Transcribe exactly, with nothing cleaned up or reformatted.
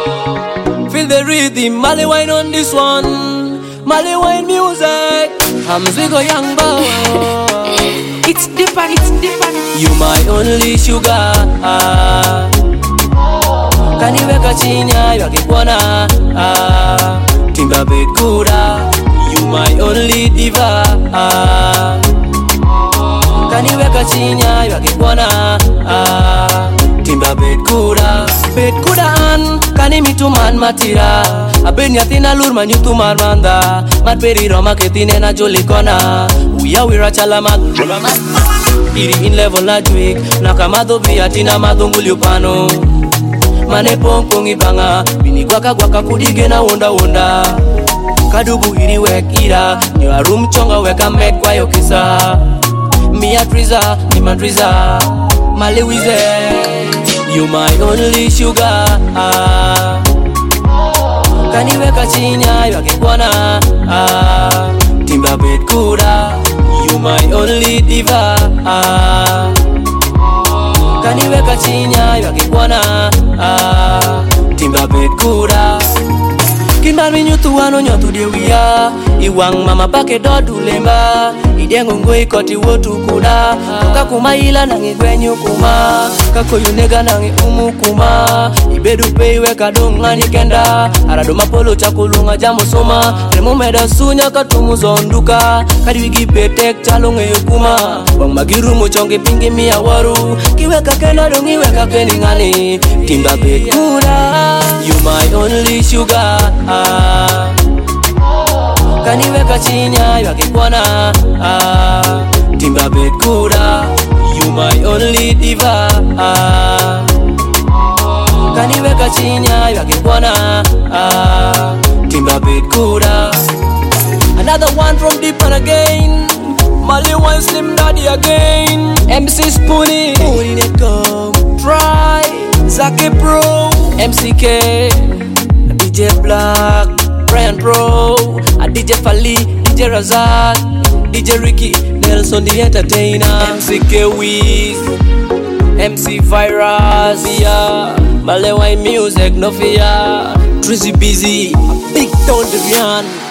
Feel the rhythm, Mali wine on this one. Mali wine music. I'm Zwigo young boy. It's different, it's different. You my only sugar. Kaniweka chini yakikuona. Timba Bekura. You my only diva. Kaniweka chini yakikuona. Timba Bekura. Bekura an kani mituman matira. Aben yatina lur manyutu marmanda. Mat peri roma ketine na jolikona. Uya wira chalamak. Iri in level na juik. Nakamado biatina madunguli upano. Mane pong pong ibanga. Bini gwaka gwaka kudige na wonda wonda. Kadubu iri wek ira. Nyo room chonga weka mek kwa yokisa. Mia triza, ni mandriza. Mali wize. You my only sugar. Kaniweka chini yakikuona. Timba Bekura. You my only diva. Kaniweka chini yakikuona. Timba Bekura. Kimbar minyutu wano nyotu dewia. Iwang mama pake dodu lemba. Idengo ngoi koti wotu kuda. Kuka kumaila nangi kwenyu kuma. Kako yunega nangi umu kuma. Ibedu peiwe kadungani kenda. Arado mapolo chakulunga jambo soma. Remo meda sunya katumu zonduka. Kadiwigi petek chalunge yukuma. Wang magiru mochonge pingi miya waru. Kiweka kena dungi weka keningani. Timba Bekura. You my only sugar. Kaniweka chini yakikuona. Timba Bekura. You my only diva. Kaniweka chini yakikuona. Timba Bekura. Another one from deep and again. Mali wine slim daddy again. M C Spoonie. Spoonie come. Try. Zake Pro. M C K. D J Black. Brian Pro. D J Fali. D J Razak. D J Ricky. Nelson the Entertainer. M C K Wiz. M C Virus. Yeah. Mali wine music no fear. Drizzy Busy. Big Don Devian.